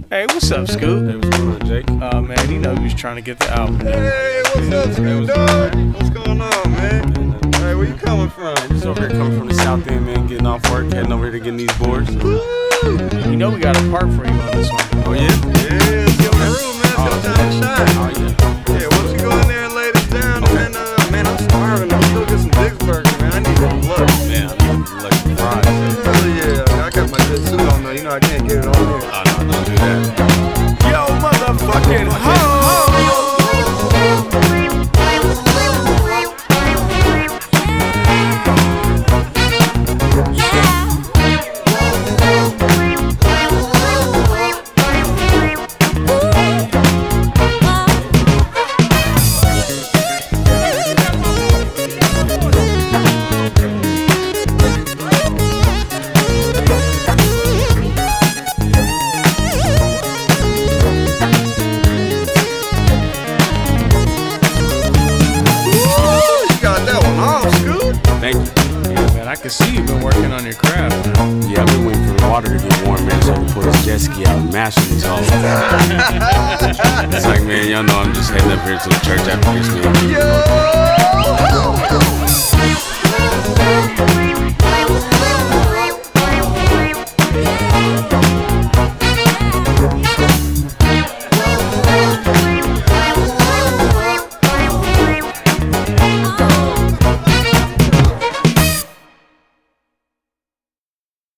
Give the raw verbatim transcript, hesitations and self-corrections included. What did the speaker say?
Hey, what's up, Scoop? Hey, what's going on, Jake? Oh, man, you know you was trying to get the album done. Hey, what's up, Scoop Dog? What's going on, man? Hey, where you coming from? Just over here coming from the South End, man, getting off work, heading over here to getting these boards. You know we got a part for you on this one. Oh, yeah? Yeah, it's your room, man. It's your time to shine. Oh, yeah. Yeah, why don't you go in there and lay this down, man? Uh, man, I'm starving. I'm gonna go get some Dick's Burger, man. I need some blood. Man, I need lucky fries. Hell yeah. I got my good suit on, though. You know I can't get it on here. Oh, no, don't do that. Yo, motherfucking ho! Thank you. Yeah, man, I can see you've been working on your craft, man. Yeah, I've been waiting for the water to get warm, man, so I can pull this jet ski out and mash these all. It's like, man, y'all know I'm just heading up here to the church after this, man. Yeah,